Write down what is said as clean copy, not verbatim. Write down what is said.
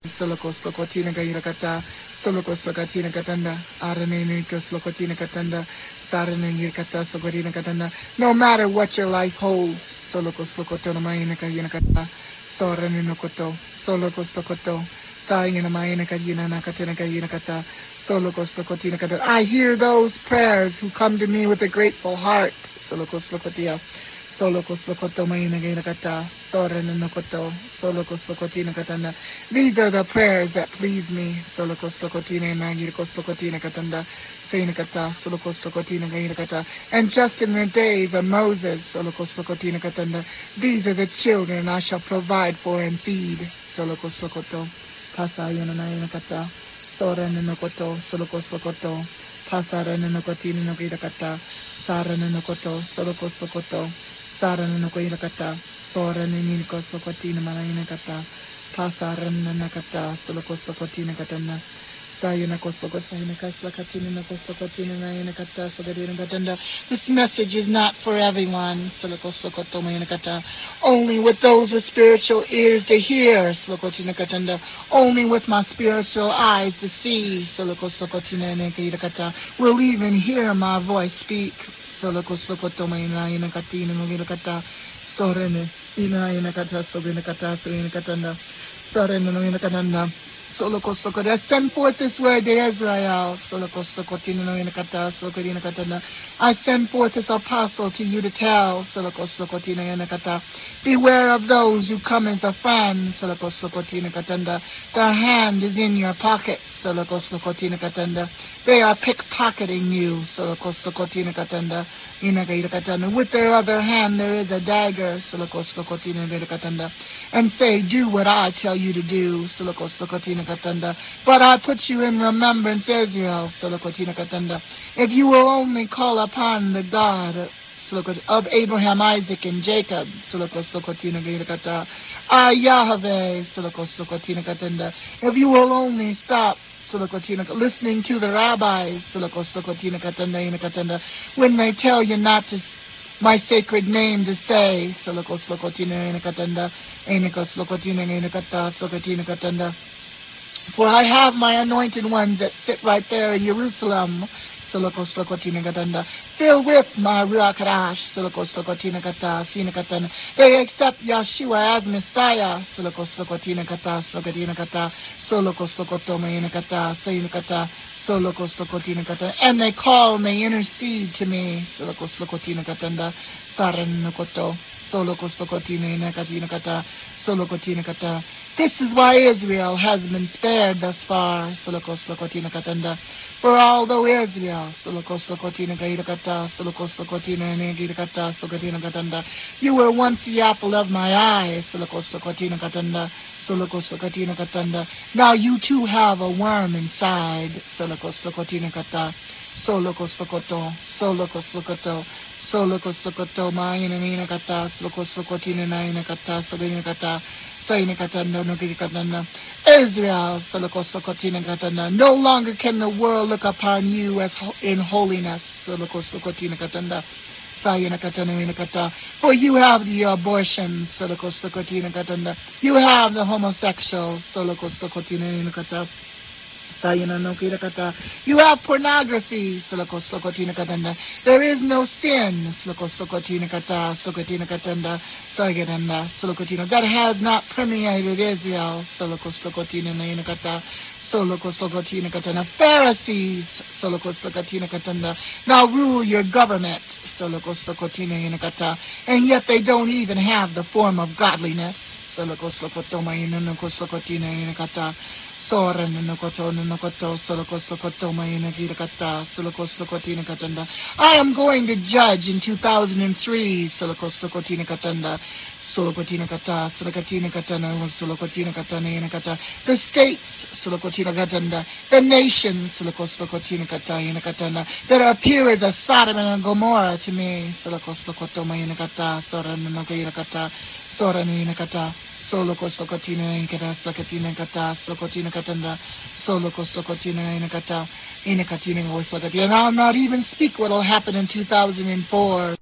Solokos Lokotina Gairakata, Solokos Lokatina Katanda, Aranenikos Lokotina Katanda, Saranekata Sokotina Katanda. No matter what your life holds, Solokos Lokotona Mainaka Yanakata, Soraninokoto, Solokos Lokoto, Sayana Mainaka Yanakatana Yanakata, Solokos Lokotina Katanda. I hear those prayers who come to me with a grateful heart, Solokos Lokotia. Solo koslokoto maina gaina kata, sorena nokoto, solo koslokotina katanda. These are the prayers that please me. Solo koslokotina nagir koslokotina katanda, saina kata, solo koslokotina gaina kata. And just in the days of Moses, solo koslokotina katanda, these are the children I shall provide for and feed. Solo koslokoto, pasayana naina kata, sorena nokoto, solo koslokoto, pasarena nokotina nagina kata, sarana nokoto, solo koslokoto. Sarana no koira kata, sorana ni ko sokotina malaina kata, pasarana na kata, soloko sokotina katana, sayana ko soko sayana kaslakatina na ko sokotina na ina kata, sogadina katanda. This message is not for everyone, soloko sokoto mayana kata, only with those with spiritual ears to hear, solokotina katanda, only with my spiritual eyes to see, soloko sokotina na kaira kata, will even hear my voice speak. Solo kosokoto maina ina katina ngina kata sorene ina kata sobina kata sorina katanda sorene no ina katanda solo kosoko that send forth this word to Israel solo kosokotina no ina kata sokorina katanda I send forth this apostle to you to tell solo kosokotina ina kata beware of those who come as a friend solo kosokotina katanda their hand is in your pocket solo kosokotina katanda they are pickpocketing you solo kosokotina katanda with their other hand there is a dagger, and say, do what I tell you to do, but I put you in remembrance, Israel, if you will only call upon the God of Abraham, Isaac, and Jacob, Yahweh, if you will only stop listening to the rabbis, when they tell you not to my sacred name to say, for I have my anointed ones that sit right there in Jerusalem. Filled with my Ruach Hadash, they accept Yeshua as Messiah, and they call and they intercede to me, this is why Israel has been spared thus far. For although Israel, you were once the apple of my eye. Now you too have a worm inside. Solokostokoto, Solokostokoto, Solokostokoto, Mayanina Kata, Slokostokotina Naina Kata, Sabina Kata, Saina Katanda, Nogikatanda, Israel, Solokostokotina Katanda. No longer can the world look upon you as in holiness, Solokostokotina Katanda. Sayana Katana Kata. For you have the abortions, Solokostokotina Katanda. You have the homosexuals, Solokostokotina Kata. You have pornography. There is no sin that has not permeated Israel. Pharisees now rule your government. And yet they don't even have the form of godliness. Soren no koto no koto soloko sokoto mayina girakata soloko sokotina katanda. I am going to judge in 2003 soloko sokotina katanda solokotina kata solokotina katana solokotina katana ina kata the states solokotina katanda the nations soloko sokotina kata ina katana that appear as a Sodom and a Gomorrah to me soloko sokoto mayina kata soren no girakata soren ina kata Soloko sokotina inkata sokotina kata sokotina katanda soloko sokotina inakata inakatina wasakatina. And I'll not even speak what will happen in 2004